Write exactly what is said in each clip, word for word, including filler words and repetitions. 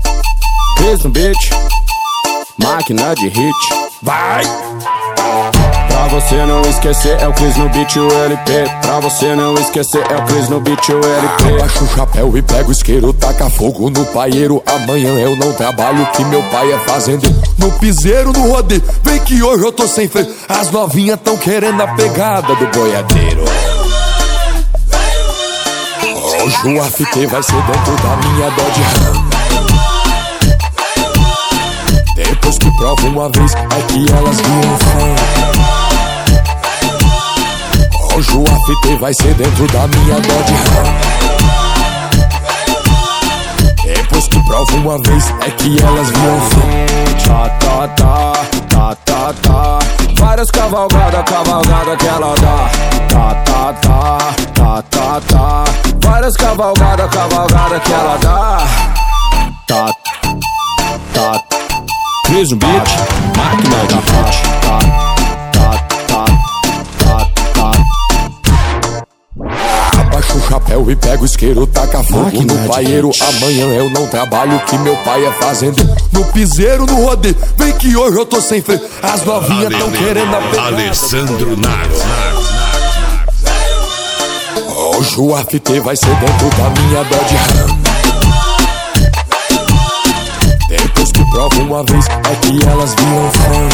Cris no beat, máquina de hit. Vai! Pra você não esquecer é o Cris no beat, o L P. Pra você não esquecer é o Cris no beat, o L P. Abaixa o chapéu e pega o isqueiro, taca fogo no paieiro. Amanhã eu não trabalho, que meu pai é fazendeiro. No piseiro, no rodeio, vem que hoje eu tô sem freio. As novinhas tão querendo a pegada do boiadeiro. Hoje o after vai ser dentro da minha Dodge Ram. Depois que prova uma vez, é que elas viram fã. Hoje o after vai ser dentro da minha Dodge Ram. Depois que prova uma vez, é que elas viram fã. Tá, tá, tá, tá, tá, tá. Várias cavalgadas, cavalgada que ela dá. Tá, tá, tá, tá, tá, tá. Várias cavalgadas, cavalgada que ela dá. Tá, tá, Cris no beat, máquina de hit. Tá, tá, tá, tá, tá. Abaixa o chapéu e pega o isqueiro, taca fogo Máquina no de paieiro. hit. Amanhã eu não trabalho, que meu pai é fazendeiro. No piseiro, no rodeio, vem que hoje eu tô sem freio. As novinhas tão querendo a pegada. Alessandro Nardo. Hoje o after vai ser dentro da minha Dodge Ram. Depois que prova uma vez, é que elas viram fã.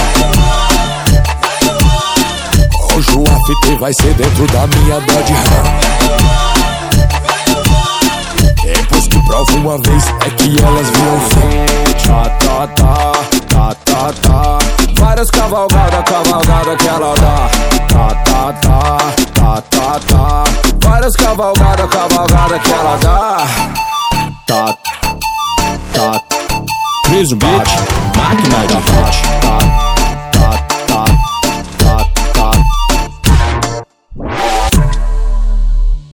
Hoje o after vai ser dentro da minha Dodge Ram. Depois que prova uma vez, é que elas viram fã. Tá, tá, tá, tá, tá, tá. Várias cavalgadas, cavalgada que ela dá. Tá, tá, tá, tá, tá, tá. Várias cavalgadas, cavalgada que ela dá. Tá, tá, Cris no beat, máquina de hit. Tá.